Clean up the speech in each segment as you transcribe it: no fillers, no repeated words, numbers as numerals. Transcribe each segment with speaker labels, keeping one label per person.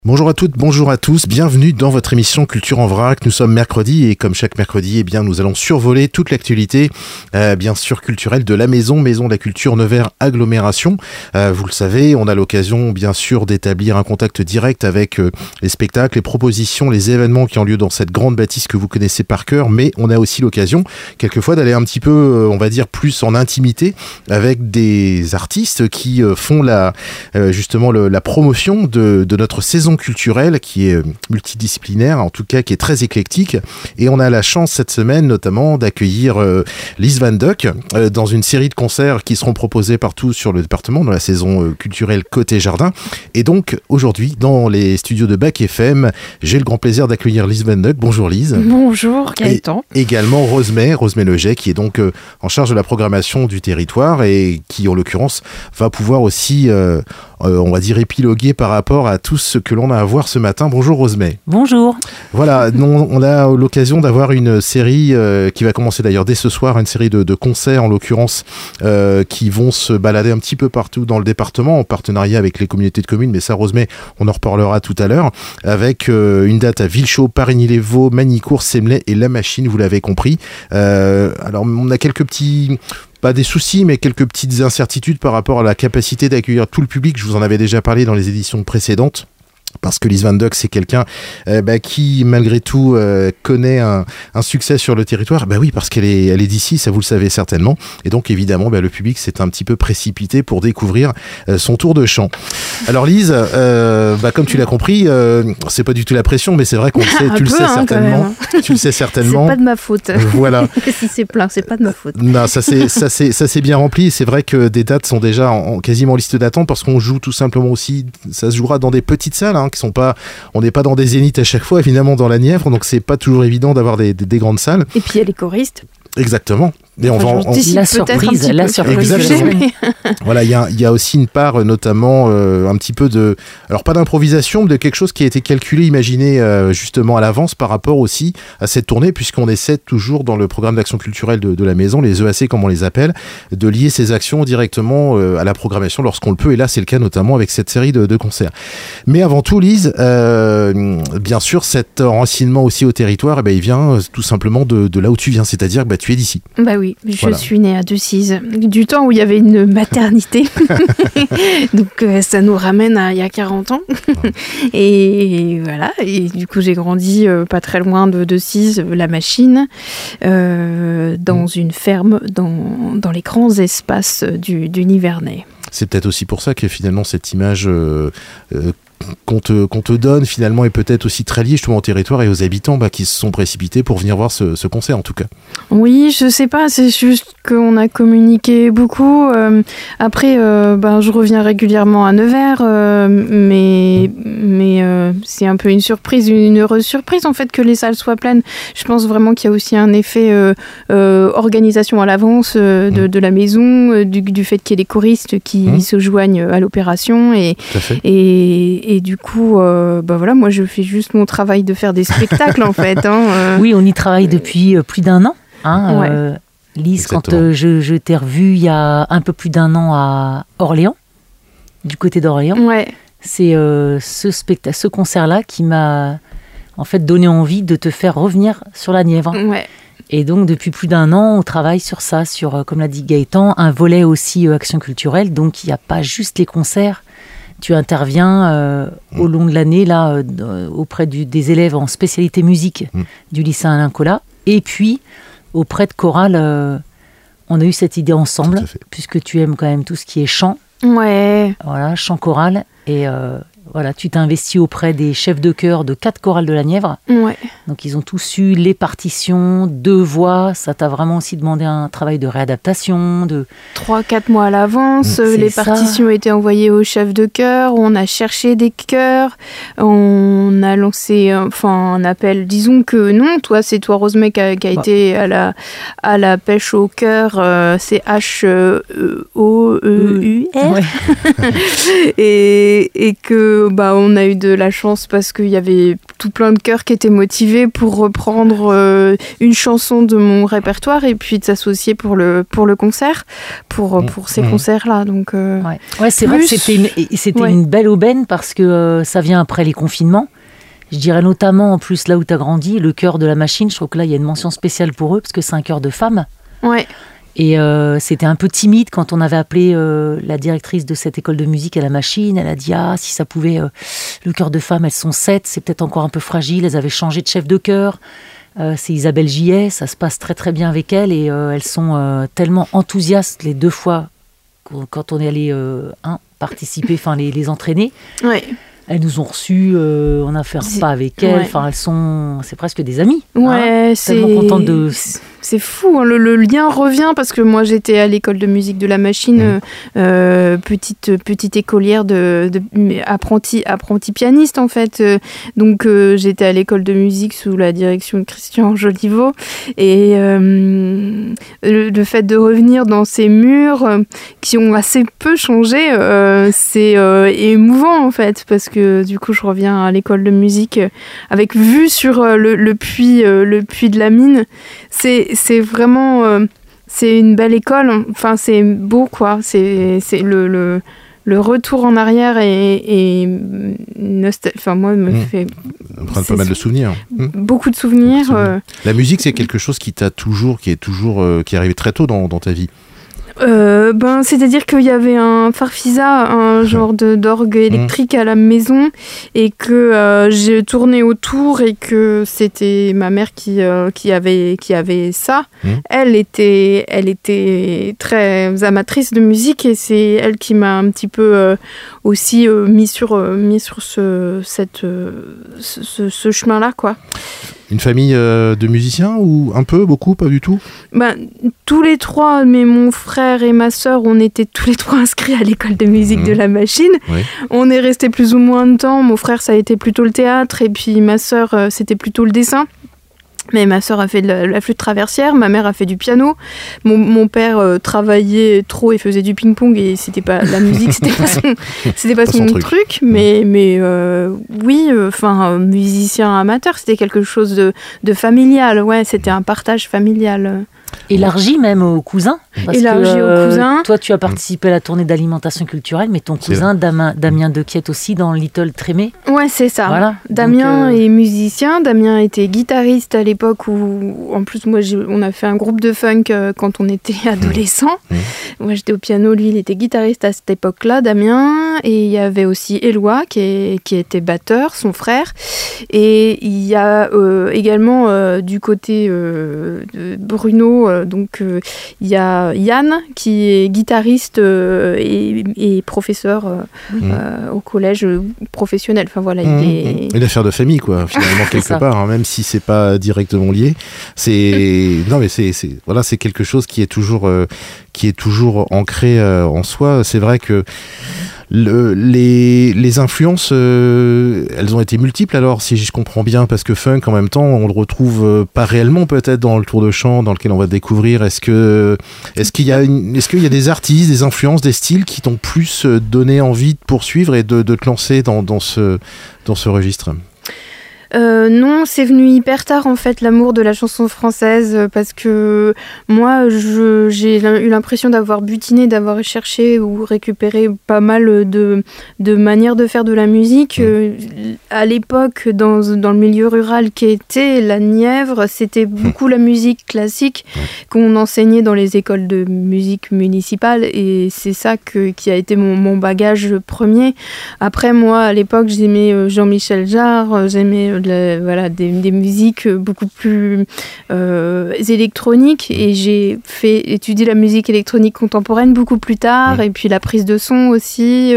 Speaker 1: Bonjour à toutes, bonjour à tous, bienvenue dans votre émission Culture en vrac. Nous sommes mercredi et comme chaque mercredi, eh bien, nous allons survoler toute l'actualité, bien sûr culturelle de la Maison de la Culture Nevers Agglomération. Vous le savez, on a l'occasion bien sûr d'établir un contact direct avec les spectacles, les propositions, les événements qui ont lieu dans cette grande bâtisse que vous connaissez par cœur, mais on a aussi l'occasion quelquefois d'aller un petit peu, on va dire, plus en intimité avec des artistes qui font justement la promotion de notre saison culturelle qui est multidisciplinaire, en tout cas qui est très éclectique, et on a la chance cette semaine notamment d'accueillir Lise Van Duck dans une série de concerts qui seront proposés partout sur le département dans la saison culturelle Côté Jardin. Et donc aujourd'hui dans les studios de Bac FM, j'ai le grand plaisir d'accueillir Lise Van Duck. Bonjour Lise.
Speaker 2: Bonjour Gaëtan.
Speaker 1: Et également Rosemée Leget qui est donc en charge de la programmation du territoire et qui en l'occurrence va pouvoir aussi on va dire épiloguer par rapport à tout ce que l'on a à voir ce matin. Bonjour Rosemée.
Speaker 3: Bonjour.
Speaker 1: Voilà, on a l'occasion d'avoir une série qui va commencer d'ailleurs dès ce soir, une série de concerts en l'occurrence qui vont se balader un petit peu partout dans le département en partenariat avec les communautés de communes, mais ça Rosemée, on en reparlera tout à l'heure, avec une date à Villechaud, Parigny-les-Vaux, Magnicourt, Semley et La Machine, vous l'avez compris. Alors on a quelques petits... pas des soucis, mais quelques petites incertitudes par rapport à la capacité d'accueillir tout le public. Je vous en avais déjà parlé dans les éditions précédentes. Parce que Lise Van Duck, c'est quelqu'un qui, malgré tout, connaît un succès sur le territoire. Oui, parce qu'elle est d'ici, ça vous le savez certainement. Et donc, évidemment, le public s'est un petit peu précipité pour découvrir son tour de chant. Alors, Lise, comme tu l'as compris, c'est pas du tout la pression, mais c'est vrai qu'on le sait, tu le sais certainement. Tu le sais certainement.
Speaker 2: C'est pas de ma faute.
Speaker 1: Voilà.
Speaker 2: Si c'est plein, c'est pas de ma faute.
Speaker 1: Non, ça c'est bien rempli. C'est vrai que des dates sont déjà quasiment en liste d'attente parce qu'on joue tout simplement aussi, ça se jouera dans des petites salles, qui sont pas, on n'est pas dans des zéniths à chaque fois, évidemment dans la Nièvre, donc c'est pas toujours évident d'avoir des grandes salles.
Speaker 2: Et puis il y a les choristes.
Speaker 1: Exactement. Et on va
Speaker 3: la surprise.
Speaker 1: Exactement. Voilà, il y a aussi une part, notamment un petit peu de, alors pas d'improvisation, mais de quelque chose qui a été calculé, imaginé justement à l'avance par rapport aussi à cette tournée, puisqu'on essaie toujours dans le programme d'action culturelle de la maison, les EAC comme on les appelle, de lier ces actions directement à la programmation lorsqu'on le peut. Et là, c'est le cas notamment avec cette série de concerts. Mais avant tout, Lise, bien sûr, cet enracinement aussi au territoire, il vient tout simplement de là où tu viens, c'est-à-dire que tu es d'ici.
Speaker 2: Oui, je suis née à Decize, du temps où il y avait une maternité. Donc ça nous ramène à il y a 40 ans. Et voilà, et du coup j'ai grandi pas très loin de Decize, La Machine, dans une ferme, dans les grands espaces du Nivernais.
Speaker 1: C'est peut-être aussi pour ça que finalement cette image qu'on te donne finalement est peut-être aussi très liée justement au territoire et aux habitants qui se sont précipités pour venir voir ce concert en tout cas.
Speaker 2: Oui, je sais pas, c'est juste qu'on a communiqué beaucoup. Après, je reviens régulièrement à Nevers, mais c'est un peu une surprise, une heureuse surprise en fait que les salles soient pleines. Je pense vraiment qu'il y a aussi un effet organisation à l'avance de la maison, du fait qu'il y ait des choristes qui se joignent à l'opération et du coup, moi je fais juste mon travail de faire des spectacles en fait.
Speaker 3: Oui, on y travaille depuis plus d'un an. Lise,
Speaker 1: exactement.
Speaker 3: Quand je t'ai revue il y a un peu plus d'un an à Orléans, du côté d'Orléans, c'est ce concert-là qui m'a en fait donné envie de te faire revenir sur la Nièvre. Et donc depuis plus d'un an, on travaille sur ça, sur, comme l'a dit Gaëtan, un volet aussi action culturelle. Donc il n'y a pas juste les concerts. Tu interviens au long de l'année là auprès des élèves en spécialité musique du lycée Alain Colas. Et puis, auprès de chorale, on a eu cette idée ensemble, puisque tu aimes quand même tout ce qui est chant.
Speaker 2: Ouais.
Speaker 3: Voilà, chant choral. Et tu t'es investi auprès des chefs de chœur de 4 chorales de la Nièvre. Donc, ils ont tous eu les partitions, 2 voix. Ça t'a vraiment aussi demandé un travail de réadaptation. 3-4
Speaker 2: mois à l'avance. Les partitions étaient envoyées aux chefs de chœur. On a cherché des chœurs. On a lancé un appel. Disons que non, c'est toi, Rosemée, qui a été à la pêche au chœur. C'est H-O-E-U-R. Et que on a eu de la chance parce qu'il y avait tout plein de chœurs qui étaient motivés pour reprendre une chanson de mon répertoire et puis de s'associer pour le concert, pour ces concerts-là. Donc,
Speaker 3: c'est vrai que c'était une belle aubaine parce que ça vient après les confinements. Je dirais notamment, en plus, là où tu as grandi, le chœur de la Machine, je trouve que là, il y a une mention spéciale pour eux, parce que c'est un chœur de femmes.
Speaker 2: Ouais.
Speaker 3: Et c'était un peu timide quand on avait appelé la directrice de cette école de musique à la Machine. Elle a dit, si ça pouvait... le chœur de femmes, elles sont 7, c'est peut-être encore un peu fragile. Elles avaient changé de chef de chœur. C'est Isabelle Gillet, ça se passe très très bien avec elle. Et elles sont tellement enthousiastes les 2 fois quand on est allé participer, enfin les entraîner.
Speaker 2: Ouais.
Speaker 3: Elles nous ont reçus, on a fait un repas avec elles. Enfin, c'est presque des amies.
Speaker 2: Ouais,
Speaker 3: tellement contentes de.
Speaker 2: C'est fou, hein, le lien revient parce que moi j'étais à l'école de musique de la Machine, petite écolière apprenti pianiste en fait. Donc j'étais à l'école de musique sous la direction de Christian Joliveau et le fait de revenir dans ces murs qui ont assez peu changé, c'est émouvant en fait parce que du coup je reviens à l'école de musique avec vue sur le puits de la mine. C'est vraiment c'est une belle école, enfin c'est beau quoi, c'est le retour en arrière et enfin moi me fait
Speaker 1: prendre pas mal de souvenirs.
Speaker 2: Beaucoup de souvenirs.
Speaker 1: La musique c'est quelque chose qui est arrivé très tôt dans ta vie.
Speaker 2: C'est-à-dire qu'il y avait un Farfisa, un genre d'orgue électrique à la maison et que j'ai tourné autour et que c'était ma mère qui avait ça. Elle était très amatrice de musique et c'est elle qui m'a un petit peu aussi mis sur ce chemin-là, quoi.
Speaker 1: Une famille de musiciens ou un peu, beaucoup, pas du tout ?
Speaker 2: Tous les 3, mais mon frère et ma sœur, on était tous les 3 inscrits à l'école de musique de la Machine. Oui. On est restés plus ou moins de temps. Mon frère, ça a été plutôt le théâtre et puis ma sœur, c'était plutôt le dessin. Mais ma sœur a fait de la flûte traversière, ma mère a fait du piano, mon père travaillait trop et faisait du ping-pong et c'était pas la musique, c'était pas son truc. Mais oui, musicien amateur, c'était quelque chose de familial, ouais, c'était un partage familial.
Speaker 3: Élargi même aux cousins.
Speaker 2: Élargi aux cousins.
Speaker 3: Toi, tu as participé à la tournée d'alimentation culturelle, mais ton cousin, Damien Dequiette aussi, dans Little Trémé.
Speaker 2: Ouais, c'est ça. Voilà. Damien est musicien. Damien était guitariste à l'époque où, en plus, moi, on a fait un groupe de funk quand on était adolescent. Moi, j'étais au piano. Lui, il était guitariste à cette époque-là, Damien. Et il y avait aussi Éloi, qui était batteur, son frère. Et il y a également, du côté de Bruno, il y a Yann qui est guitariste et professeur au collège professionnel. Enfin voilà,
Speaker 1: une affaire de famille quoi, finalement quelque part, hein, même si c'est pas directement lié. Non mais c'est quelque chose qui est toujours ancré en soi. C'est vrai que les influences, elles ont été multiples alors, si je comprends bien, parce que funk, en même temps, on le retrouve pas réellement peut-être dans le tour de chant dans lequel on va découvrir. Est-ce qu'il y a des artistes, des influences, des styles qui t'ont plus donné envie de poursuivre et de te lancer dans ce registre ?
Speaker 2: Non, c'est venu hyper tard en fait, l'amour de la chanson française, parce que moi j'ai eu l'impression d'avoir butiné, d'avoir cherché ou récupéré pas mal de manières de faire de la musique. À l'époque, dans le milieu rural qu'était la Nièvre, c'était beaucoup la musique classique qu'on enseignait dans les écoles de musique municipales et c'est ça qui a été mon bagage premier. Après, moi, à l'époque, j'aimais Jean-Michel Jarre, j'aimais des musiques beaucoup plus électroniques et j'ai fait étudier la musique électronique contemporaine beaucoup plus tard et puis la prise de son aussi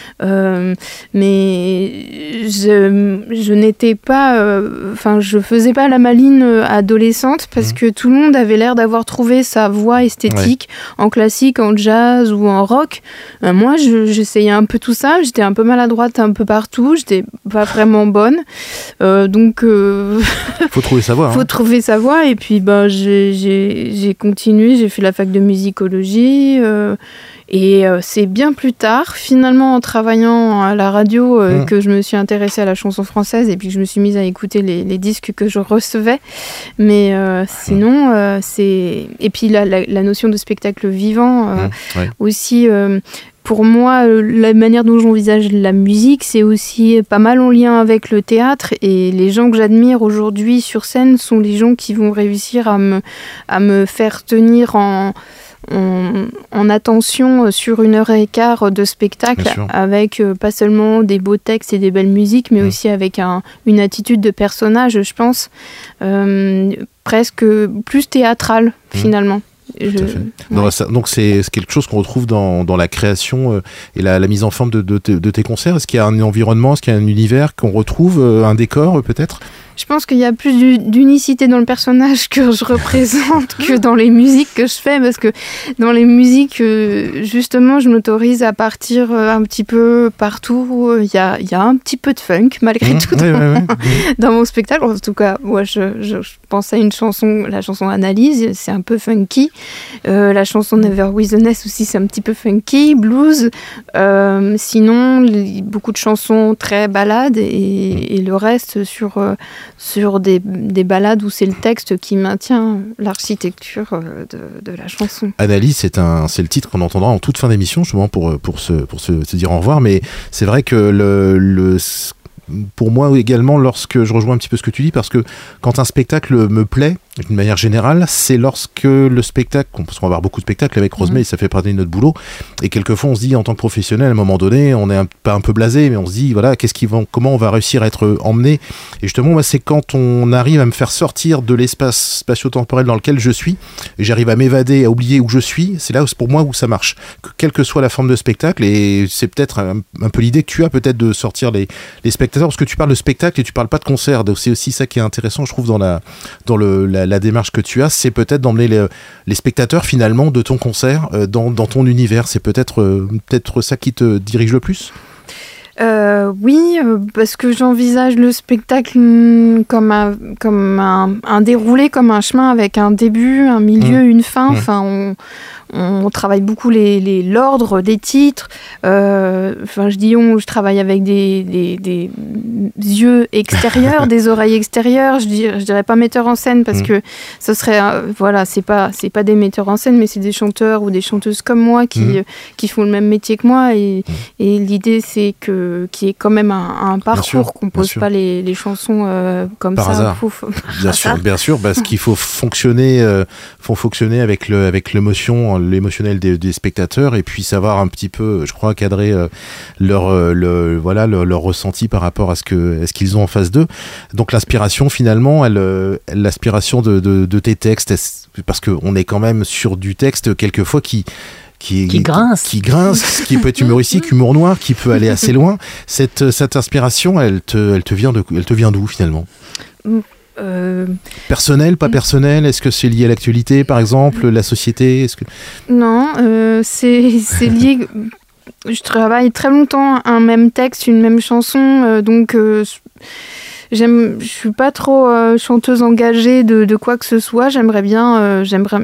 Speaker 2: mais je n'étais pas je faisais pas la maline adolescente parce que tout le monde avait l'air d'avoir trouvé sa voix esthétique en classique, en jazz ou en rock. Moi j'essayais un peu tout ça, j'étais un peu maladroite un peu partout, j'étais pas vraiment bonne.
Speaker 1: faut trouver sa voie.
Speaker 2: Faut trouver sa voie. Et puis j'ai continué, j'ai fait la fac de musicologie. Et c'est bien plus tard, finalement, en travaillant à la radio, que je me suis intéressée à la chanson française et puis que je me suis mise à écouter les disques que je recevais. Mais sinon, c'est... Et puis la notion de spectacle vivant aussi... Pour moi, la manière dont j'envisage la musique, c'est aussi pas mal en lien avec le théâtre. Et les gens que j'admire aujourd'hui sur scène sont les gens qui vont réussir à me faire tenir en attention sur 1h15 de spectacle, avec pas seulement des beaux textes et des belles musiques, mais aussi avec une attitude de personnage, je pense, presque plus théâtrale, finalement.
Speaker 1: Donc c'est quelque chose qu'on retrouve dans la création et la mise en forme de tes concerts. Est-ce qu'il y a un environnement, est-ce qu'il y a un univers qu'on retrouve, un décor peut-être ?
Speaker 2: Je pense qu'il y a plus d'unicité dans le personnage que je représente que dans les musiques que je fais, parce que dans les musiques, justement, je m'autorise à partir un petit peu partout. Il y a un petit peu de funk, malgré tout, dans mon spectacle. En tout cas, moi, je pense à une chanson, la chanson Analyse, c'est un peu funky. La chanson Never With the Nest aussi, c'est un petit peu funky, blues. Sinon, beaucoup de chansons très ballades et le reste sur des ballades où c'est le texte qui maintient l'architecture de la chanson.
Speaker 1: Analyse, c'est le titre qu'on entendra en toute fin d'émission, justement pour se dire au revoir, mais c'est vrai que pour moi également, lorsque je rejoins un petit peu ce que tu dis, parce que quand un spectacle me plaît, d'une manière générale, c'est lorsque le spectacle, parce qu'on va avoir beaucoup de spectacles avec Rosemée, ça fait partie de notre boulot, et quelquefois on se dit en tant que professionnel, à un moment donné, on est pas un peu blasé, mais on se dit voilà, comment on va réussir à être emmené. Et justement, moi, c'est quand on arrive à me faire sortir de l'espace spatio-temporel dans lequel je suis, et j'arrive à m'évader, à oublier où je suis, c'est là pour moi où ça marche, quelle que soit la forme de spectacle. Et c'est peut-être un peu l'idée que tu as peut-être de sortir les spectateurs, parce que tu parles de spectacle et tu parles pas de concert. Donc c'est aussi ça qui est intéressant, je trouve, dans la démarche que tu as, c'est peut-être d'emmener les spectateurs finalement de ton concert dans ton univers. C'est peut-être ça qui te dirige le plus ?
Speaker 2: Oui, parce que j'envisage le spectacle comme un déroulé, comme un chemin avec un début, un milieu, une fin. Enfin, on travaille beaucoup l'ordre des titres. Je dis je travaille avec des yeux extérieurs, des oreilles extérieures. Je dirais pas metteur en scène parce que ce serait c'est pas des metteurs en scène, mais c'est des chanteurs ou des chanteuses comme moi qui font le même métier que moi. Et l'idée c'est qu'il y ait quand même un parcours, qu'on pose pas les chansons comme
Speaker 1: par
Speaker 2: ça.
Speaker 1: Hasard. Bien sûr, parce qu'il faut fonctionner avec l'émotionnel des spectateurs, et puis savoir un petit peu, je crois, cadrer leur ressenti par rapport à ce qu'ils ont en face d'eux. Donc l'inspiration finalement, l'aspiration de tes textes, parce qu'on est quand même sur du texte quelquefois qui
Speaker 3: grince,
Speaker 1: qui peut être humoristique, humour noir, qui peut aller assez loin. Cette inspiration, elle te vient d'où finalement ? Personnel, pas personnel? Est-ce que c'est lié à l'actualité, par exemple, la société?
Speaker 2: Non, c'est lié. Je travaille très longtemps un même texte, une même chanson, donc je suis pas trop chanteuse engagée de quoi que ce soit. J'aimerais bien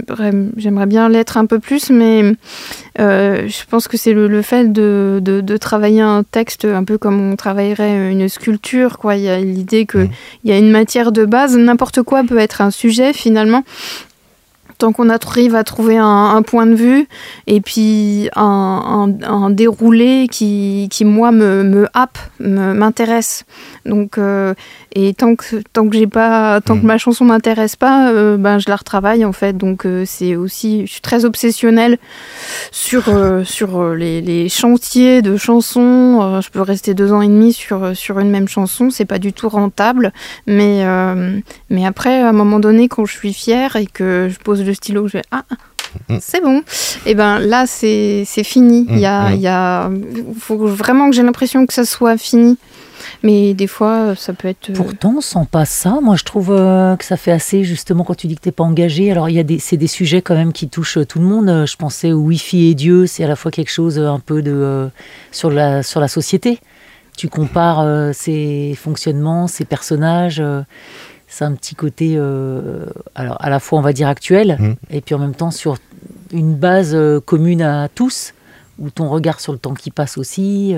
Speaker 2: l'être un peu plus, mais je pense que c'est le fait de travailler un texte un peu comme on travaillerait une sculpture, quoi. Il y a l'idée qu'il y a une matière de base, n'importe quoi peut être un sujet finalement. Tant qu'on arrive à trouver un point de vue et puis un déroulé qui moi me happe, m'intéresse. Donc et tant que ma chanson m'intéresse pas, je la retravaille en fait. Donc c'est aussi, je suis très obsessionnelle sur les chantiers de chansons. Je peux rester 2 ans et demi sur une même chanson, c'est pas du tout rentable. Mais après, à un moment donné, quand je suis fière et que je pose le stylo, je vais c'est bon. Et là c'est fini. Il faut vraiment que j'ai l'impression que ça soit fini. Mais des fois, ça peut être...
Speaker 3: Pourtant, sans pas ça, moi je trouve que ça fait assez, justement, quand tu dis que t'es pas engagé. Alors, c'est des sujets quand même qui touchent tout le monde. Je pensais au Wi-Fi et Dieu, c'est à la fois quelque chose un peu sur la société. Tu compares ses fonctionnements, ses personnages. C'est un petit côté, alors à la fois on va dire actuel, et puis en même temps sur une base commune à tous, où ton regard sur le temps qui passe aussi,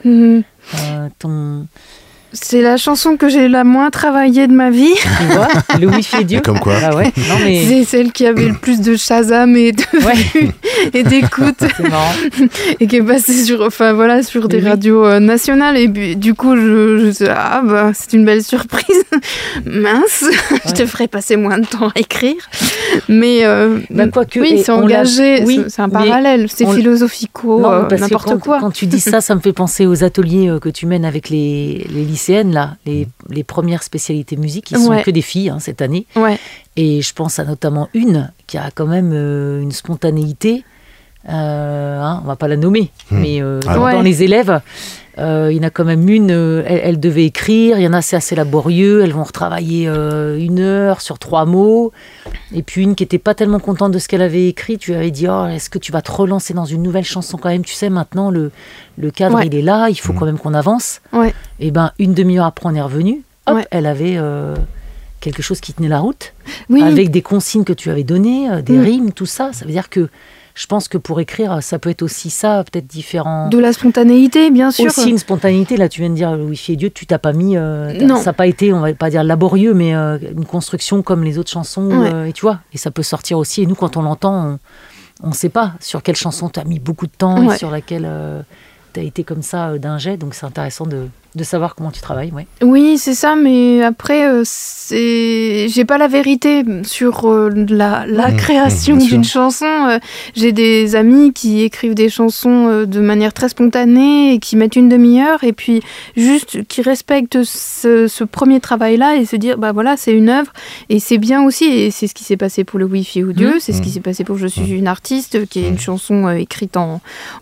Speaker 2: C'est la chanson que j'ai la moins travaillée de ma vie.
Speaker 3: Tu vois, le Wi-Fi est Dieu.
Speaker 1: Comme quoi.
Speaker 3: Ah ouais, non, mais...
Speaker 2: C'est celle qui avait le plus de Shazam et de vues et d'écoute.
Speaker 3: C'est marrant.
Speaker 2: Et qui est passée sur des radios nationales. Et puis, du coup, c'est une belle surprise. Mince, je te ferai passer moins de temps à écrire. Mais
Speaker 3: quoique,
Speaker 2: oui, c'est engagé. C'est un parallèle. C'est philosophico, n'importe quoi.
Speaker 3: Quand tu dis ça, ça me fait penser aux ateliers que tu mènes avec les lycéennes, là, les premières spécialités musique, qui sont que des filles cette année.
Speaker 2: Ouais.
Speaker 3: Et je pense à notamment une qui a quand même une spontanéité, on va pas la nommer, mais dans les élèves, il y en a quand même une, elle devait écrire, il y en a c'est assez laborieux, elles vont retravailler 1 heure sur 3 mots, et puis une qui n'était pas tellement contente de ce qu'elle avait écrit, tu lui avais dit est-ce que tu vas te relancer dans une nouvelle chanson quand même, tu sais maintenant le cadre il est là, il faut quand même qu'on avance. Et ben 1 demi-heure après on est revenu, elle avait quelque chose qui tenait la route, avec des consignes que tu avais données, des rimes, tout ça, ça veut dire que je pense que pour écrire, ça peut être aussi ça, peut-être différent.
Speaker 2: De la spontanéité, bien sûr.
Speaker 3: Aussi une spontanéité. Là, tu viens de dire le Wi-Fi et Dieu, tu t'as pas mis.
Speaker 2: Non.
Speaker 3: Ça n'a pas été, on va pas dire laborieux, mais une construction comme les autres chansons. Et tu vois, et ça peut sortir aussi. Et nous, quand on l'entend, on ne sait pas sur quelle chanson tu as mis beaucoup de temps et sur laquelle tu as été comme ça d'un jet. Donc c'est intéressant de savoir comment tu travailles.
Speaker 2: Oui, c'est ça, mais après, j'ai pas la vérité sur la création d'une chanson. J'ai des amis qui écrivent des chansons de manière très spontanée et qui mettent 1 demi-heure et puis juste qui respectent ce premier travail-là et se dire, voilà, c'est une œuvre et c'est bien aussi. Et c'est ce qui s'est passé pour le Wi-Fi ou Dieu, c'est ce qui s'est passé pour Je suis une artiste, qui est une chanson écrite en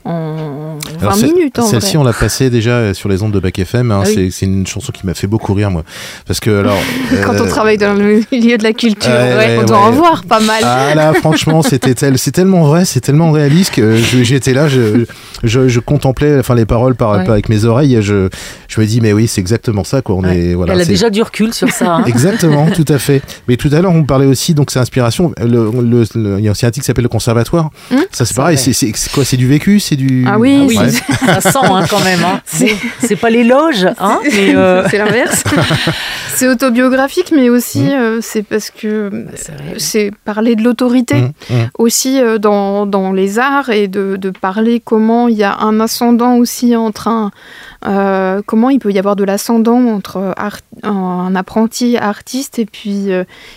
Speaker 2: 20 minutes.
Speaker 1: Celle-ci, on l'a passée déjà sur les ondes de Bac FM. C'est une chanson qui m'a fait beaucoup rire, moi. Parce que, alors.
Speaker 2: Quand on travaille dans le milieu de la culture, on doit en voir pas mal.
Speaker 1: Ah là, franchement, c'est tellement vrai, c'est tellement réaliste que j'étais là, je contemplais les paroles avec mes oreilles. Et je me dis, mais oui, c'est exactement ça, quoi.
Speaker 3: Elle a déjà du recul sur ça.
Speaker 1: Exactement, tout à fait. Mais tout à l'heure, on parlait aussi, donc c'est inspiration. Il y a aussi un titre qui s'appelle Le Conservatoire. Ça, c'est pareil. C'est quoi? C'est du vécu? C'est du.
Speaker 2: Ah oui,
Speaker 3: ça sent quand même. C'est pas l'éloge. Mais
Speaker 2: c'est l'inverse. C'est autobiographique, mais aussi c'est parce que c'est parler de l'autorité aussi dans les arts et de parler comment il y a un ascendant aussi entre comment il peut y avoir de l'ascendant entre un apprenti artiste et puis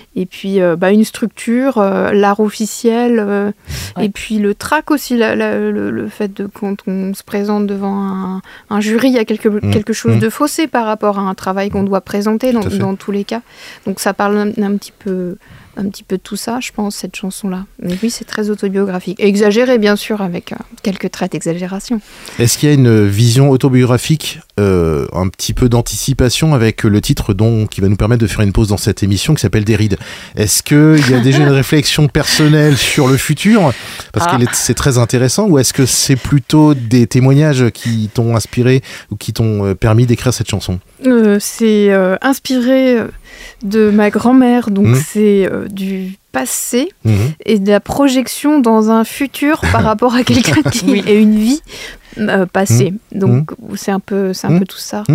Speaker 2: une structure, l'art officiel et puis le trac aussi, le fait de quand on se présente devant un jury, il y a quelque chose de faussé par rapport à un travail qu'on doit présenter dans tous les cas. Donc ça parle un petit peu de tout ça, je pense, cette chanson-là. Mais oui, c'est très autobiographique. Exagéré, bien sûr, avec quelques traits d'exagération. Est-ce
Speaker 1: qu'il y a une vision autobiographique, un petit peu d'anticipation avec le titre qui va nous permettre de faire une pause dans cette émission qui s'appelle Des rides? Est-ce qu'il y a déjà une réflexion personnelle sur le futur? Parce que c'est très intéressant. Ou est-ce que c'est plutôt des témoignages qui t'ont inspiré ou qui t'ont permis d'écrire cette chanson?
Speaker 2: C'est inspiré de ma grand-mère, donc c'est du passé et de la projection dans un futur par rapport à quelqu'un qui a une vie passée. Donc c'est un peu tout ça.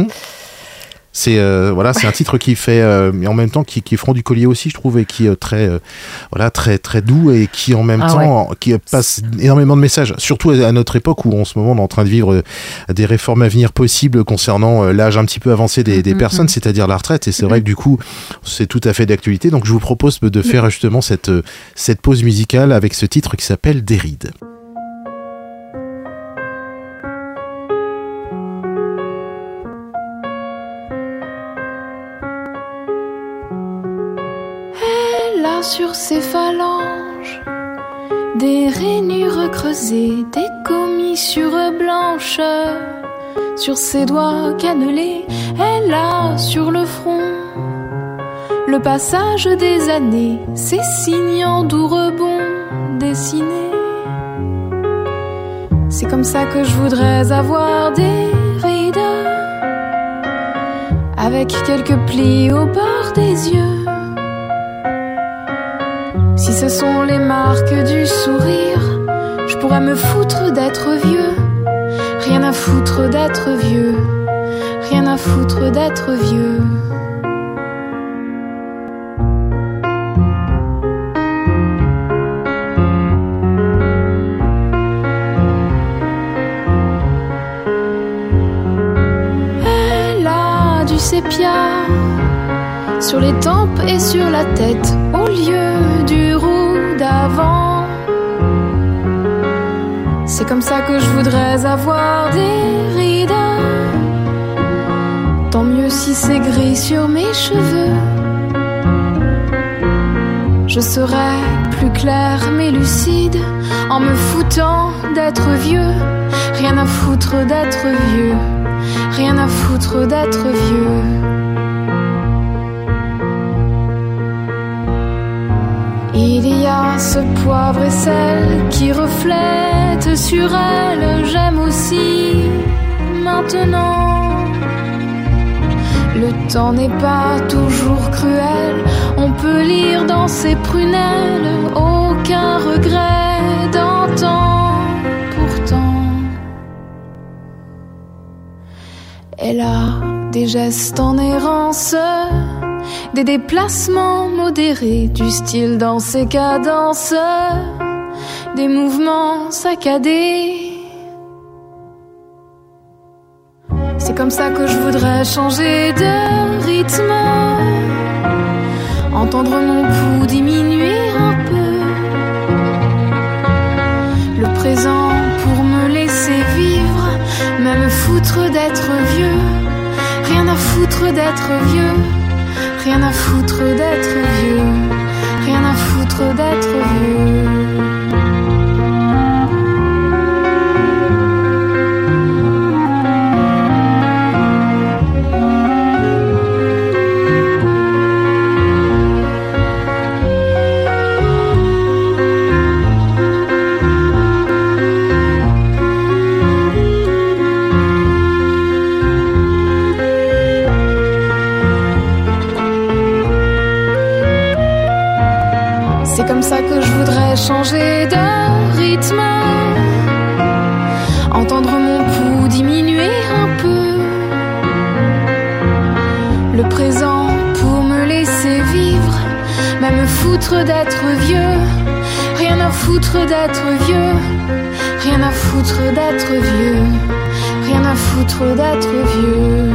Speaker 1: C'est un titre qui fait mais en même temps qui front du collier aussi, je trouve, et qui est très très doux et qui en même temps qui passe énormément de messages, surtout à notre époque où en ce moment on est en train de vivre des réformes à venir possibles concernant l'âge un petit peu avancé des personnes, c'est-à-dire la retraite, et c'est vrai que du coup c'est tout à fait d'actualité. Donc je vous propose de faire justement cette pause musicale avec ce titre qui s'appelle Des rides.
Speaker 4: Sur ses phalanges, des rainures creusées, des commissures blanches. Sur ses doigts cannelés, elle a sur le front le passage des années, ses signes en doux rebond dessinés. C'est comme ça que je voudrais avoir des rides avec quelques plis au bord des yeux. Si ce sont les marques du sourire, je pourrais me foutre d'être vieux. Rien à foutre d'être vieux, rien à foutre d'être vieux. Elle a du sépia sur les tempes et sur la tête au lieu du roux d'avant. C'est comme ça que je voudrais avoir des rides. Tant mieux si c'est gris sur mes cheveux. Je serais plus claire mais lucide en me foutant d'être vieux. Rien à foutre d'être vieux, rien à foutre d'être vieux. Il y a ce poivre et sel qui reflète sur elle. J'aime aussi maintenant. Le temps n'est pas toujours cruel. On peut lire dans ses prunelles aucun regret d'antan. Pourtant, elle a des gestes en errance, des déplacements modérés, du style dans ses cadences, des mouvements saccadés. C'est comme ça que je voudrais changer de rythme, entendre mon pouls diminuer un peu, le présent pour me laisser vivre, même foutre d'être vieux, rien à foutre d'être vieux. Rien à foutre d'être vieux, rien à foutre d'être vieux. C'est comme ça que je voudrais changer de rythme, entendre mon pouls diminuer un peu, le présent pour me laisser vivre, même foutre d'être vieux, rien à foutre d'être vieux, rien à foutre d'être vieux, rien à foutre d'être vieux.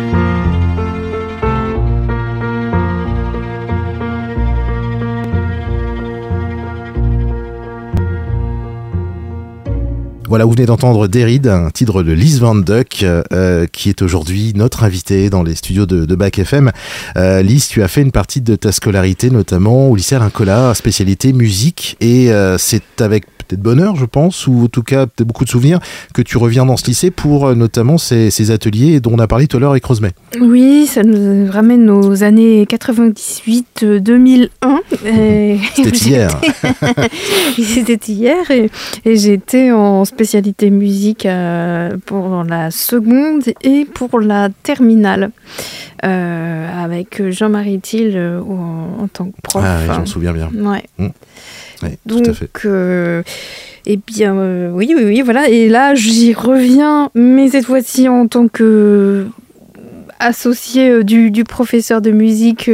Speaker 1: Voilà, vous venez d'entendre Derrida, un titre de Lise Van Duck, qui est aujourd'hui notre invitée dans les studios de Bac FM. Lise, tu as fait une partie de ta scolarité, notamment au lycée Alain Colas, spécialité musique, et c'est avec peut-être bonheur, je pense, ou en tout cas peut-être beaucoup de souvenirs, que tu reviens dans ce lycée pour notamment ces ateliers dont on a parlé tout à l'heure avec Rosemay.
Speaker 2: Oui, ça nous ramène aux années 98-2001.
Speaker 1: C'était hier.
Speaker 2: C'était hier, et j'étais en spécialité musique pour la seconde et pour la terminale, avec Jean-Marie Thiel en tant que prof.
Speaker 1: Ah, j'en me souviens bien.
Speaker 2: Ouais.
Speaker 1: Oui,
Speaker 2: donc,
Speaker 1: tout à fait.
Speaker 2: Eh bien, oui, voilà. Et là, j'y reviens, mais cette fois-ci en tant que associé du professeur de musique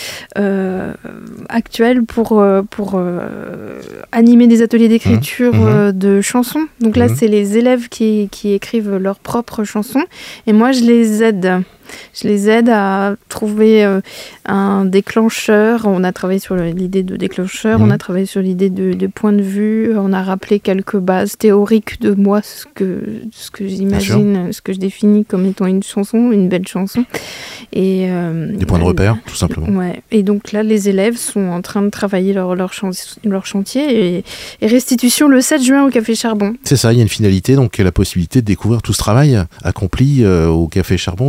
Speaker 2: actuel pour animer des ateliers d'écriture de chansons. Donc là, c'est les élèves qui écrivent leurs propres chansons, et moi, je les aide. Je les aide à trouver un déclencheur. On a travaillé sur l'idée de déclencheur, on a travaillé sur l'idée de point de vue, on a rappelé quelques bases théoriques de moi, ce que j'imagine, ce que je définis comme étant une chanson, une belle chanson. Et,
Speaker 1: des points de repère, tout simplement.
Speaker 2: Ouais. Et donc là, les élèves sont en train de travailler leur chantier, et restitution le 7 juin au Café Charbon.
Speaker 1: C'est ça, il y a une finalité, donc la possibilité de découvrir tout ce travail accompli au Café Charbon. Donc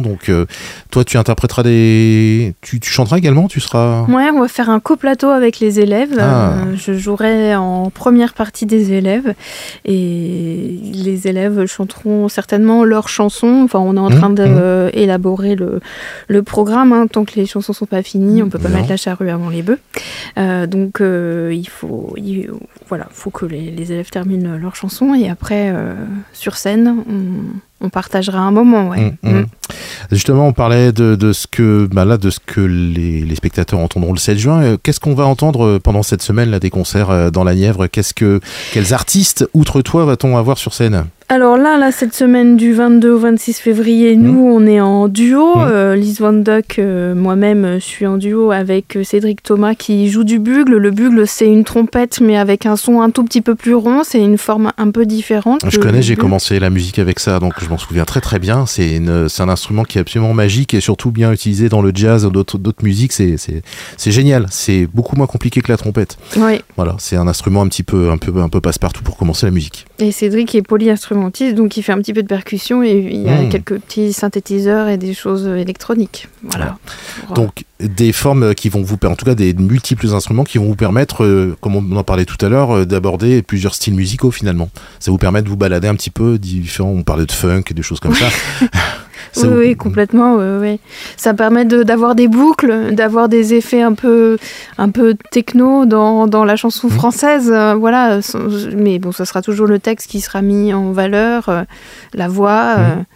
Speaker 1: toi, tu interpréteras tu chanteras également, tu seras...
Speaker 2: Ouais, on va faire un coplateau avec les élèves. Je jouerai en première partie des élèves et les élèves chanteront certainement leurs chansons. Enfin, on est en train d'élaborer le programme. Hein. Tant que les chansons sont pas finies, on peut pas mettre la charrue avant les bœufs. Donc, il faut que les élèves terminent leurs chansons et après, sur scène, on partagera un moment. Ouais.
Speaker 1: Justement, on parlait de ce que les spectateurs entendront le 7 juin. Qu'est-ce qu'on va entendre pendant cette semaine là, des concerts dans la Nièvre ? Quels artistes, outre toi, va-t-on avoir sur scène ?
Speaker 2: Alors là, cette semaine du 22 au 26 février, nous, on est en duo. Lise Van Duck, moi-même, je suis en duo avec Cédric Thomas qui joue du bugle. Le bugle, c'est une trompette, mais avec un son un tout petit peu plus rond. C'est une forme un peu différente.
Speaker 1: Je connais, j'ai commencé la musique avec ça, donc je m'en souviens très très bien. C'est un instrument qui est absolument magique et surtout bien utilisé dans le jazz ou d'autres musiques. C'est génial. C'est beaucoup moins compliqué que la trompette.
Speaker 2: Oui.
Speaker 1: Voilà, c'est un instrument un peu passe-partout pour commencer la musique.
Speaker 2: Et Cédric est polyinstrumentiste, donc il fait un petit peu de percussion et il y a quelques petits synthétiseurs et des choses électroniques. Voilà.
Speaker 1: Donc des formes qui vont vous permettre, en tout cas des multiples instruments qui vont vous permettre, comme on en parlait tout à l'heure, d'aborder plusieurs styles musicaux finalement. Ça vous permet de vous balader un petit peu différents. On parlait de funk et des choses comme ça.
Speaker 2: Oui, complètement. Oui. Ça permet d'avoir des boucles, d'avoir des effets un peu techno dans la chanson française. Voilà. Mais bon, ça sera toujours le texte qui sera mis en valeur, la voix.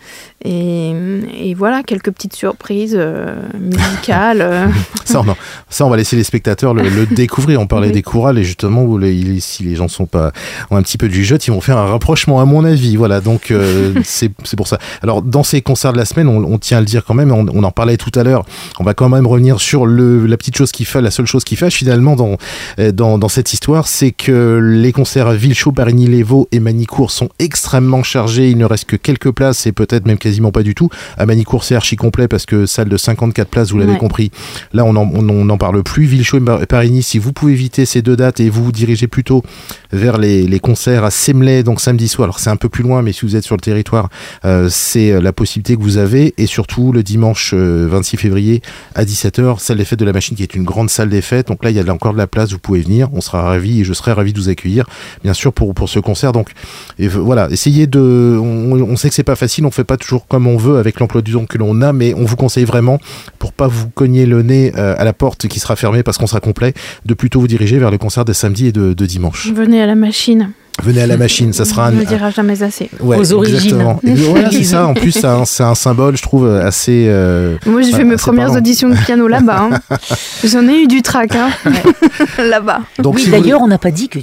Speaker 2: Et voilà, quelques petites surprises musicales.
Speaker 1: Ça, on va laisser les spectateurs le découvrir. On parlait des chorales et justement, si les gens ont un petit peu du jeu, ils vont faire un rapprochement à mon avis. Voilà, donc c'est pour ça. Alors, dans ces concerts de la semaine, on tient à le dire quand même, on en parlait tout à l'heure, on va quand même revenir sur la seule chose qui fâche finalement dans cette histoire, c'est que les concerts à Villechaux, Parigny-les-Vaux et Manicourt sont extrêmement chargés. Il ne reste que quelques places et peut-être même quasiment pas du tout. À Manicourt, c'est archi complet parce que salle de 54 places, vous l'avez compris. Là, on n'en parle plus. Villechaux et Parigny, si vous pouvez éviter ces deux dates et vous dirigez plutôt vers les concerts à Semley, donc samedi soir. Alors, c'est un peu plus loin, mais si vous êtes sur le territoire, c'est la possibilité que vous avez. Et surtout, le dimanche 26 février à 17h, salle des fêtes de la Machine, qui est une grande salle des fêtes. Donc là, il y a encore de la place, vous pouvez venir. On sera ravis et je serai ravi de vous accueillir, bien sûr, pour ce concert. Donc, voilà, essayez on sait que c'est pas facile, on fait pas toujours comme on veut avec l'emploi du temps que l'on a, mais on vous conseille vraiment, pour pas vous cogner le nez à la porte qui sera fermée parce qu'on sera complet, de plutôt vous diriger vers le concert des samedis et de dimanche.
Speaker 2: Venez à la Machine.
Speaker 1: Venez à la Machine, ça sera...
Speaker 2: On ne le dira jamais assez.
Speaker 1: Ouais,
Speaker 3: aux origines.
Speaker 1: Exactement. Voilà, c'est ça. En plus, c'est un symbole, je trouve, assez...
Speaker 2: Moi, j'ai fait mes premières auditions de piano là-bas. Hein. J'en ai eu du trac, hein. Là-bas.
Speaker 3: Donc, oui, d'ailleurs, on n'a pas dit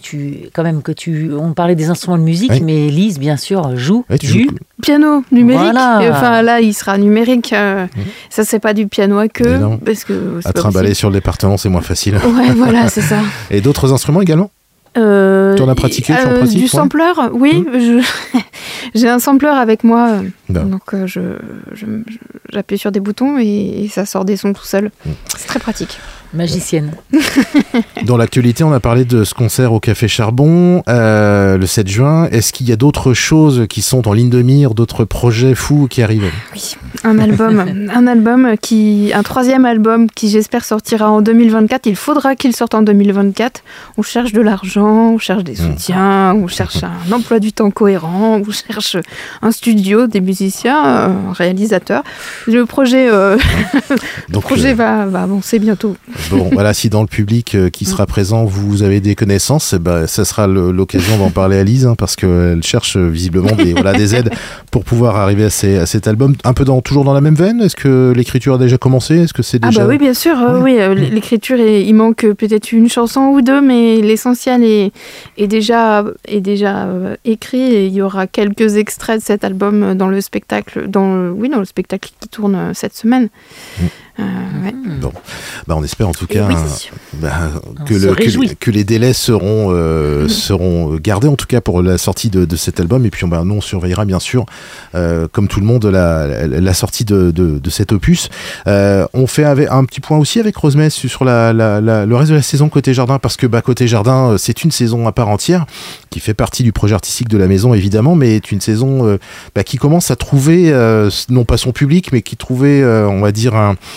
Speaker 3: on parlait des instruments de musique, mais Lise, bien sûr, joue du...
Speaker 2: piano numérique. Voilà. Enfin, là, il sera numérique. Ça, c'est pas du piano à queue. Parce que
Speaker 1: à trimballer sur le département, c'est moins facile.
Speaker 2: Ouais, voilà, c'est ça.
Speaker 1: Et d'autres instruments également ? Tu en as pratiqué,
Speaker 2: du sampleur, oui. J'ai un sampleur avec moi, donc j'appuie sur des boutons et ça sort des sons tout seul. C'est très pratique.
Speaker 3: Magicienne.
Speaker 1: Dans l'actualité, on a parlé de ce concert au Café Charbon le 7 juin. Est-ce qu'il y a d'autres choses qui sont en ligne de mire, d'autres projets fous qui arrivent ?
Speaker 2: Oui, un troisième album qui j'espère sortira en 2024. Il faudra qu'il sorte en 2024. On cherche de l'argent, on cherche des soutiens, on cherche un emploi du temps cohérent, on cherche un studio, des musiciens, un réalisateur. Le projet, va avancer bientôt.
Speaker 1: Bon, voilà, si dans le public qui sera présent, vous avez des connaissances, ça sera l'occasion d'en parler à Lise, parce qu'elle cherche visiblement des aides pour pouvoir arriver à cet album. Un peu toujours dans la même veine. Est-ce que l'écriture a déjà commencé ? Est-ce que c'est déjà...
Speaker 2: oui, bien sûr. Oui, l'écriture, il manque peut-être une chanson ou deux, mais l'essentiel est déjà écrit et il y aura quelques extraits de cet album dans le spectacle qui tourne cette semaine.
Speaker 1: Bon. On espère en tout cas que les délais seront gardés en tout cas pour la sortie de cet album. Et puis nous on surveillera bien sûr, comme tout le monde, la sortie de cet opus. On fait un petit point aussi avec Rosemée sur le reste de la saison côté jardin, parce que côté jardin c'est une saison à part entière qui fait partie du projet artistique de la maison évidemment, mais est une saison qui commence à trouver non pas son public, mais qui trouvait on va dire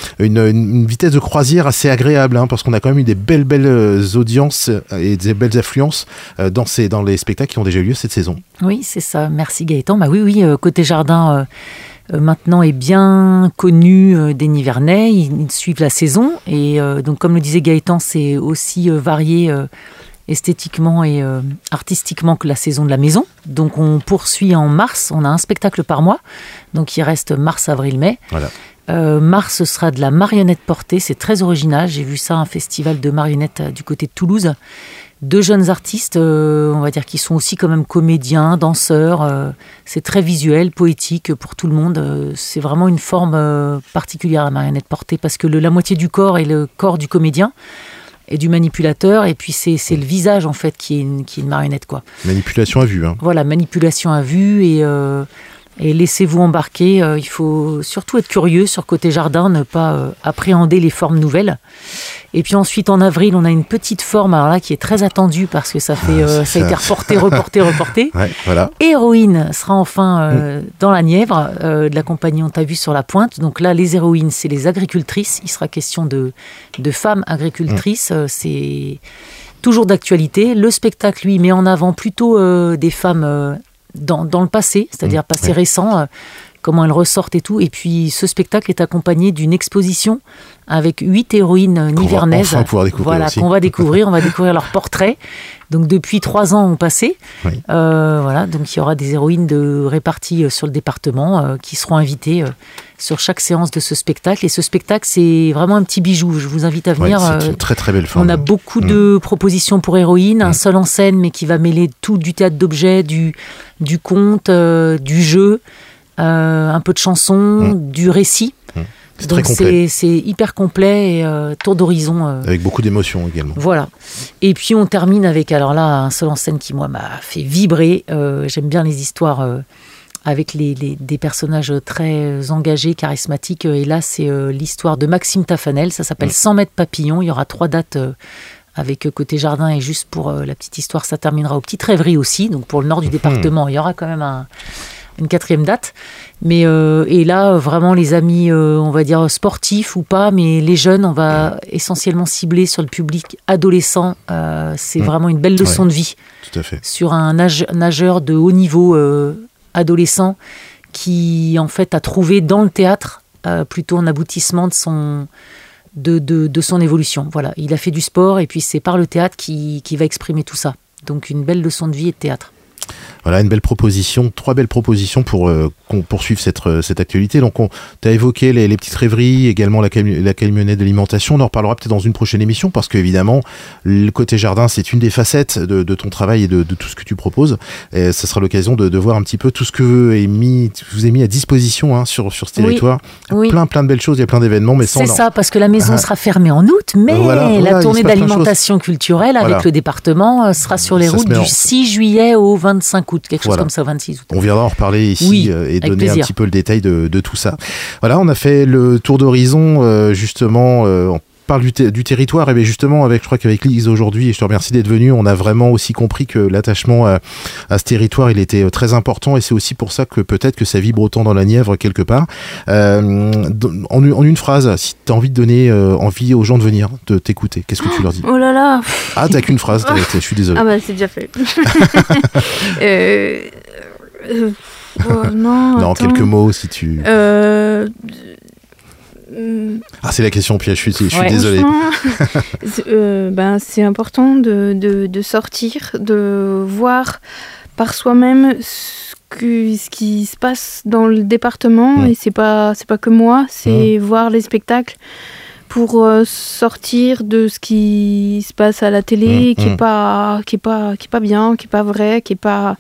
Speaker 1: une vitesse de croisière assez agréable, parce qu'on a quand même eu des belles audiences et des belles affluences dans les spectacles qui ont déjà eu lieu cette saison.
Speaker 3: Oui, c'est ça, merci Gaëtan. Oui, côté jardin maintenant est bien connu des Nivernais, ils suivent la saison et donc comme le disait Gaëtan, c'est aussi varié esthétiquement et artistiquement que la saison de la maison. Donc on poursuit en mars, on a un spectacle par mois, donc il reste mars, avril, mai.
Speaker 1: Voilà.
Speaker 3: Mars, ce sera de la marionnette portée, c'est très original, j'ai vu ça à un festival de marionnettes du côté de Toulouse. 2 jeunes artistes, on va dire, qui sont aussi quand même comédiens, danseurs, c'est très visuel, poétique pour tout le monde, c'est vraiment une forme particulière la marionnette portée, parce que la moitié du corps est le corps du comédien et du manipulateur, et puis c'est le visage en fait qui est une marionnette, quoi.
Speaker 1: Manipulation à vue.
Speaker 3: Voilà, manipulation à vue et laissez-vous embarquer. Il faut surtout être curieux sur côté jardin, ne pas appréhender les formes nouvelles. Et puis ensuite, en avril, on a une petite forme alors là, qui est très attendue parce que ça a été reporté.
Speaker 1: Ouais, voilà.
Speaker 3: Héroïne sera enfin dans la Nièvre, de la compagnie On t'a vu sur la pointe. Donc là, les héroïnes, c'est les agricultrices. Il sera question de femmes agricultrices. C'est toujours d'actualité. Le spectacle, lui, met en avant plutôt des femmes dans le passé, c'est-à-dire passé récent, comment elles ressortent et tout. Et puis ce spectacle est accompagné d'une exposition avec 8 héroïnes nivernaises.
Speaker 1: Qu'on va enfin pouvoir découvrir aussi.
Speaker 3: Qu'on va découvrir. On va découvrir leurs portraits. Donc depuis 3 ans ont passé.
Speaker 1: Oui.
Speaker 3: Donc il y aura des héroïnes réparties sur le département qui seront invitées sur chaque séance de ce spectacle. Et ce spectacle, c'est vraiment un petit bijou. Je vous invite à venir.
Speaker 1: C'est une très très belle forme.
Speaker 3: On a beaucoup de propositions pour héroïnes. Un seul en scène, mais qui va mêler tout, du théâtre d'objets, du conte, du jeu, un peu de chanson, du récit.
Speaker 1: C'est très complet.
Speaker 3: C'est hyper complet et tour d'horizon.
Speaker 1: Avec beaucoup d'émotions également.
Speaker 3: Voilà. Et puis on termine avec, alors là, un seul en scène qui, moi, m'a fait vibrer. J'aime bien les histoires avec des personnages très engagés, charismatiques. Et là, c'est l'histoire de Maxime Tafanel. Ça s'appelle 100 mètres papillon. Il y aura 3 dates avec côté jardin. Et juste pour la petite histoire, ça terminera au Petite Rêverie aussi. Donc pour le nord du département, il y aura quand même une 4e date. Mais et là, vraiment, les amis, on va dire sportifs ou pas, mais les jeunes, on va essentiellement cibler sur le public adolescent. C'est vraiment une belle leçon de vie.
Speaker 1: Tout à fait.
Speaker 3: Sur un nageur de haut niveau adolescent qui, en fait, a trouvé dans le théâtre plutôt un aboutissement de son évolution. Voilà, il a fait du sport et puis c'est par le théâtre qui va exprimer tout ça. Donc une belle leçon de vie et de théâtre.
Speaker 1: Voilà, une belle proposition, 3 belles propositions pour qu'on poursuive cette actualité. Donc, tu as évoqué les petites rêveries, également la camionnette d'alimentation. On en reparlera peut-être dans une prochaine émission, parce qu'évidemment, le côté jardin, c'est une des facettes de ton travail et de tout ce que tu proposes. Et ça sera l'occasion de voir un petit peu tout ce que vous avez mis à disposition sur ce territoire.
Speaker 3: Oui.
Speaker 1: Plein de belles choses, il y a plein d'événements. Mais
Speaker 3: c'est ça, parce que la maison sera fermée en août, mais la tournée d'alimentation culturelle avec le département sera sur les routes du 6 juillet au 25 août, quelque chose comme ça, 26 août.
Speaker 1: On viendra en reparler ici et donner un petit peu le détail de tout ça. Voilà, on a fait le tour d'horizon, justement, on parle du territoire, et bien justement, je crois qu'avec Lise aujourd'hui, et je te remercie d'être venu, on a vraiment aussi compris que l'attachement à ce territoire, il était très important, et c'est aussi pour ça que peut-être que ça vibre autant dans la Nièvre quelque part. En une phrase, si tu as envie de donner envie aux gens de venir, de t'écouter, qu'est-ce que tu leur dis?
Speaker 2: Oh là là.
Speaker 1: Ah, t'as qu'une phrase, je suis désolé.
Speaker 2: Ah bah c'est déjà fait. Non,
Speaker 1: quelques mots si tu... c'est la question piège, je suis désolé.
Speaker 2: C'est important de sortir, de voir par soi-même ce qui se passe dans le département, et c'est pas que moi, c'est voir les spectacles pour sortir de ce qui se passe à la télé, qui est pas bien, qui est pas vrai, je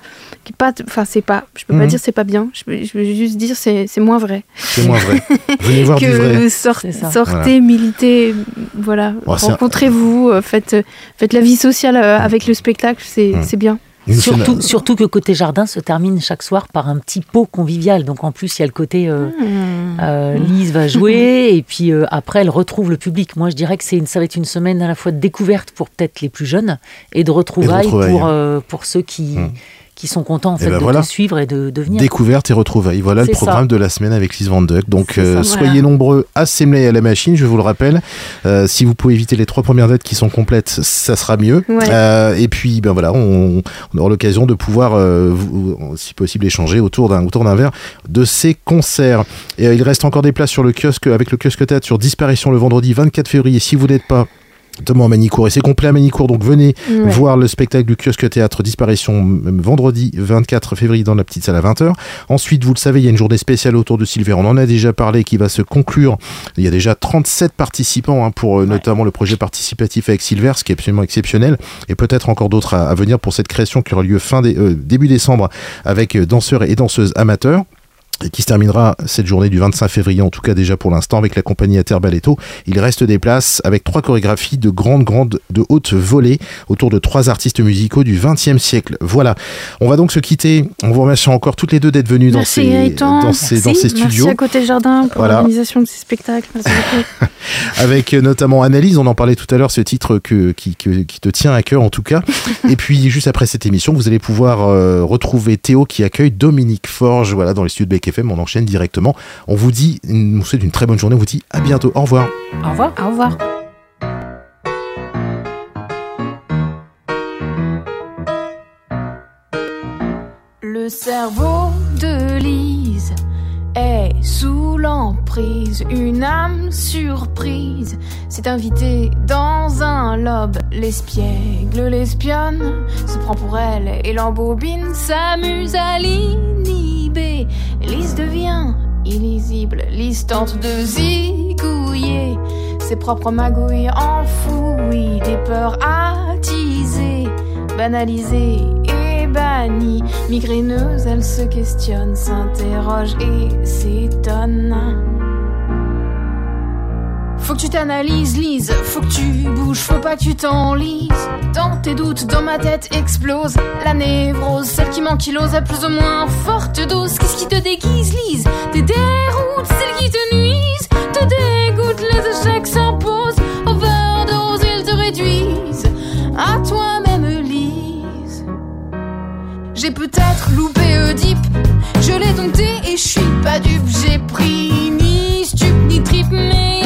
Speaker 2: peux pas dire c'est pas bien, je veux juste dire c'est moins vrai.
Speaker 1: C'est moins vrai. Venez voir du vrai.
Speaker 2: Sortez, militez voilà, rencontrez-vous, faites la vie sociale avec le spectacle, c'est bien.
Speaker 3: Surtout que côté jardin se termine chaque soir par un petit pot convivial. Donc en plus, il y a le côté Lise va jouer et puis après, elle retrouve le public. Moi, je dirais que ça va être une semaine à la fois de découverte pour peut-être les plus jeunes et de retrouvailles pour ceux qui sont contents en fait, de te suivre et de venir.
Speaker 1: Découverte et retrouvailles. Voilà le programme de la semaine avec Lise Van Duck. Donc soyez nombreux à Semley à la machine, je vous le rappelle. Si vous pouvez éviter les 3 premières dates qui sont complètes, ça sera mieux. Ouais. Et puis on aura l'occasion de pouvoir, si possible, échanger autour d'un verre de ces concerts. Et il reste encore des places sur le kiosque, avec le kiosque théâtre sur Disparition le vendredi 24 février. Si vous n'êtes pas notamment à Magny-Cours, et c'est complet à Magny-Cours, donc venez voir le spectacle du kiosque théâtre Disparition vendredi 24 février dans la petite salle à 20h. Ensuite, vous le savez, il y a une journée spéciale autour de Silver, on en a déjà parlé, qui va se conclure. Il y a déjà 37 participants pour notamment le projet participatif avec Silver, ce qui est absolument exceptionnel, et peut-être encore d'autres à venir pour cette création qui aura lieu début décembre avec danseurs et danseuses amateurs. Et qui se terminera cette journée du 25 février, en tout cas déjà pour l'instant, avec la compagnie Ater Balletto. Il reste des places avec 3 chorégraphies de haute volée autour de 3 artistes musicaux du XXe siècle. Voilà. On va donc se quitter. On vous remercie encore toutes les deux d'être venues dans ces studios.
Speaker 2: Merci à Côté Jardin pour l'organisation de ces spectacles.
Speaker 1: Avec notamment Annalise, on en parlait tout à l'heure, ce titre qui te tient à cœur en tout cas. Et puis juste après cette émission, vous allez pouvoir retrouver Théo qui accueille Dominique Forge, dans les studios de Bec FM. On enchaîne directement. On vous souhaite une très bonne journée. On vous dit à bientôt. Au revoir.
Speaker 3: Au revoir.
Speaker 2: Au revoir.
Speaker 4: Le cerveau de Lise est sous l'emprise, une âme surprise s'est invitée dans un lobe. L'espiègle l'espionne, se prend pour elle et l'embobine, s'amuse à l'inhiber. Lise devient illisible, Lise tente de zigouiller ses propres magouilles enfouies, des peurs attisées, banalisées et bannies. Migraineuse, elle se questionne, s'interroge et s'étonne. Faut que tu t'analyses, Lise, faut que tu bouges, faut pas que tu t'enlises. Dans tes doutes, dans ma tête explose la névrose, celle qui m'ankylose à plus ou moins forte dose. Qu'est-ce qui te déguise, Lise? Tes déroutes, celles qui te nuisent, te dégoûtent, les échecs s'imposent. Overdose, ils te réduisent à toi-même, Lise. J'ai peut-être loupé Oedipe, je l'ai dompté et je suis pas dupe. J'ai pris ni stup ni trip, mais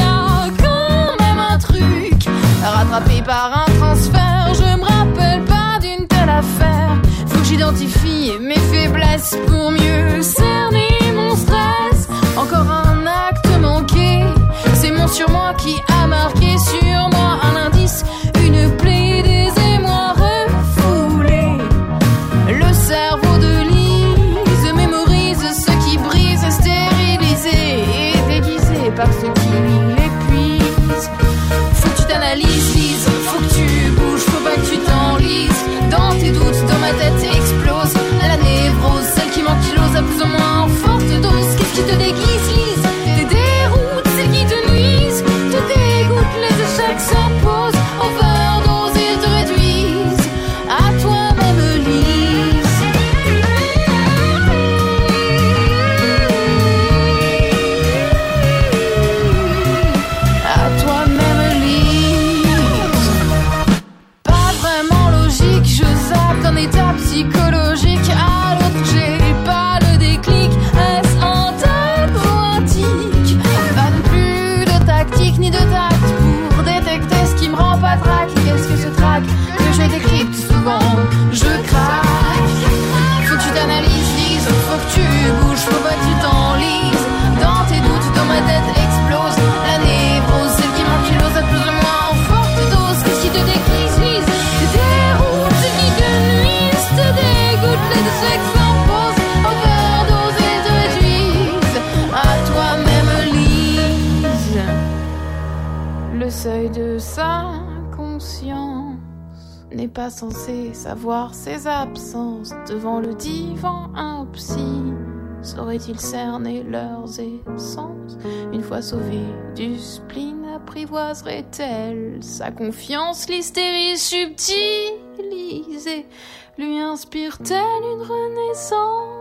Speaker 4: rattrapé par un transfert, je me rappelle pas d'une telle affaire. Faut que j'identifie mes faiblesses pour mieux cerner mon stress. Encore un acte manqué, c'est mon surmoi qui a marqué sur moi un indice, une plaie, des émois refoulés. Le cerveau de Lise mémorise ce qui brise, stérilisé et déguisé par ce qui l'épuise. Faut que tu t'analyses, Lise, faut que tu bouges, faut pas que tu t'enlises. Dans tes doutes, dans ma tête explose la névrose, celle qui m'ankylose à plus ou moins forte dose. Qu'est-ce qui te déguise, Lise? Tes déroutes, celles qui te nuisent, te dégoûtent, les échecs s'imposent. Overdose, ils te réduisent à toi-même, Lise. À toi-même, Lise. Pas vraiment logique, je zappe d'un état psychologique à l'autre, j'ai pas le déclic. Est-ce un tableau antique? Pas non plus de tactique ni de tact pour détecter ce qui me rend pas trac. Qu'est-ce que ce trac que je décrypte souvent? Je craque. Faut que tu t'analyses, Lise, faut que tu bouges, faut pas que tu t'enlises. Dans tes doutes, dans ma tête explose la névrose, celle qui m'ankylose à plus ou moins en forte dose. Qu'est-ce qui te décrise, Lise? Tes déroutes, celles qui te nuisent, te dégoûtent, les échecs s'imposent. Overdose, ils te réduisent à toi-même, Lise. Le seuil de sa conscience n'est pas censé savoir ses absences. Devant le divan, un psy Saurait-il cerner leurs essences? Une fois sauvée du spleen, apprivoiserait-elle sa confiance? L'hystérie subtilisée lui inspire-t-elle une renaissance?